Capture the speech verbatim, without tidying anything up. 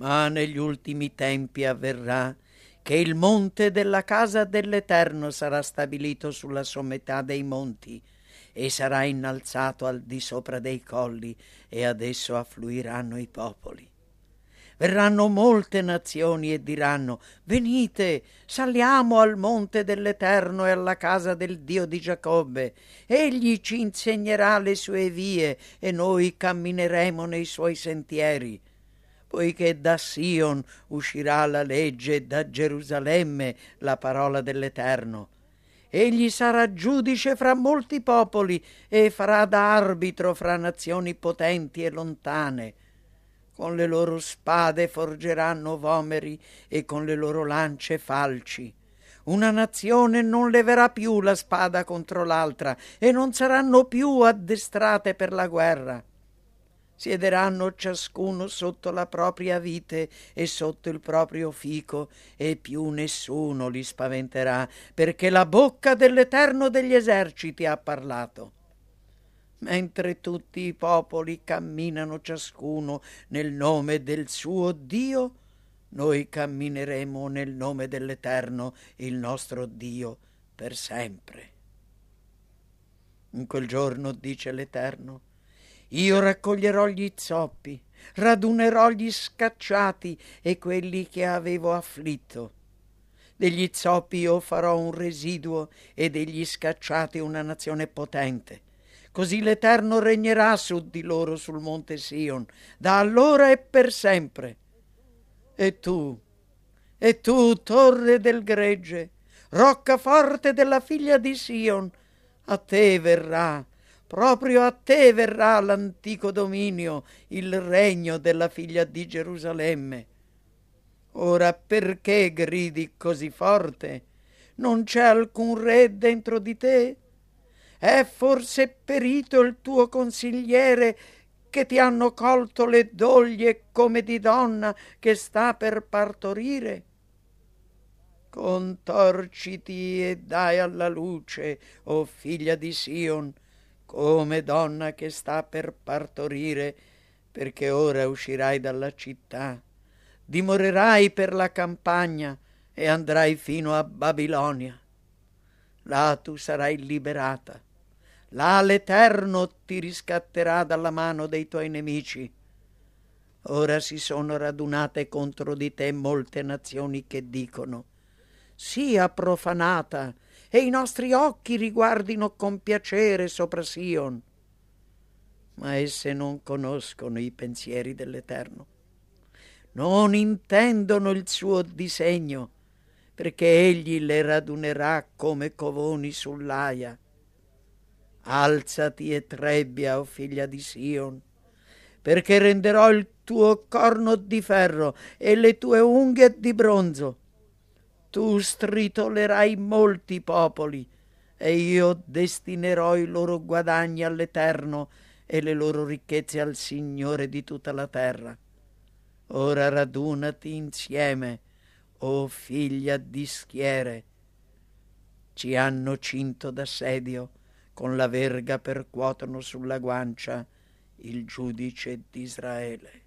Ma negli ultimi tempi avverrà che il monte della casa dell'Eterno sarà stabilito sulla sommità dei monti e sarà innalzato al di sopra dei colli, e ad esso affluiranno i popoli. Verranno molte nazioni e diranno: venite, saliamo al monte dell'Eterno e alla casa del Dio di Giacobbe. Egli ci insegnerà le sue vie e noi cammineremo nei suoi sentieri. Poiché da Sion uscirà la legge e da Gerusalemme la parola dell'Eterno. Egli sarà giudice fra molti popoli e farà da arbitro fra nazioni potenti e lontane. Con le loro spade forgeranno vomeri e con le loro lance falci. Una nazione non leverà più la spada contro l'altra e non saranno più addestrate per la guerra. Siederanno ciascuno sotto la propria vite e sotto il proprio fico, e più nessuno li spaventerà, perché la bocca dell'Eterno degli eserciti ha parlato. Mentre tutti i popoli camminano ciascuno nel nome del suo Dio, noi cammineremo nel nome dell'Eterno, il nostro Dio, per sempre. In quel giorno, dice l'Eterno, io raccoglierò gli zoppi, radunerò gli scacciati e quelli che avevo afflitto. Degli zoppi io farò un residuo e degli scacciati una nazione potente. Così l'Eterno regnerà su di loro sul monte Sion, da allora e per sempre. E tu, e tu, torre del gregge, roccaforte della figlia di Sion, a te verrà, proprio a te verrà l'antico dominio, il regno della figlia di Gerusalemme. Ora perché gridi così forte? Non c'è alcun re dentro di te? È forse perito il tuo consigliere, che ti hanno colto le doglie come di donna che sta per partorire? Contorciti e dai alla luce, o figlia di Sion, come donna che sta per partorire, perché ora uscirai dalla città, dimorerai per la campagna e andrai fino a Babilonia. Là tu sarai liberata. Là l'Eterno ti riscatterà dalla mano dei tuoi nemici. Ora si sono radunate contro di te molte nazioni che dicono: sia profanata e i nostri occhi riguardino con piacere sopra Sion. Ma esse non conoscono i pensieri dell'Eterno, non intendono il suo disegno, perché egli le radunerà come covoni sull'aia. Alzati e trebbia, o figlia di Sion, perché renderò il tuo corno di ferro e le tue unghie di bronzo. Tu stritolerai molti popoli, e io destinerò i loro guadagni all'Eterno e le loro ricchezze al Signore di tutta la terra. Ora radunati insieme, o figlia di schiere. Ci hanno cinto d'assedio, con la verga percuotono sulla guancia il giudice d'Israele.